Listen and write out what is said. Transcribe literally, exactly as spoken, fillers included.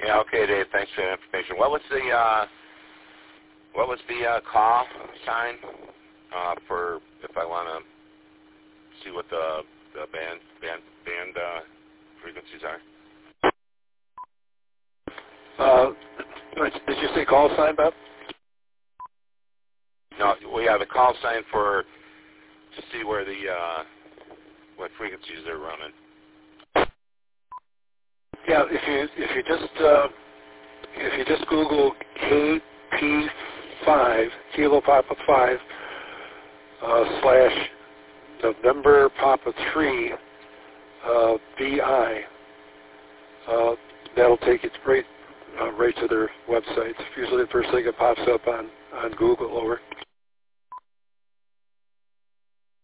Yeah, okay, Dave. Thanks for the information. What was the uh, what was the uh, call sign uh, for if I want to see what the the band band band uh, frequencies are? Uh, did you say call sign, Bob? No, we have a call sign for to see where the uh, what frequencies they're running. Yeah, if you if you just uh, if you just Google K P five Kilo Papa five uh, slash November Papa three uh, V I, uh, that'll take you right uh, right to their website. It's usually the first thing that pops up on on Google. Over.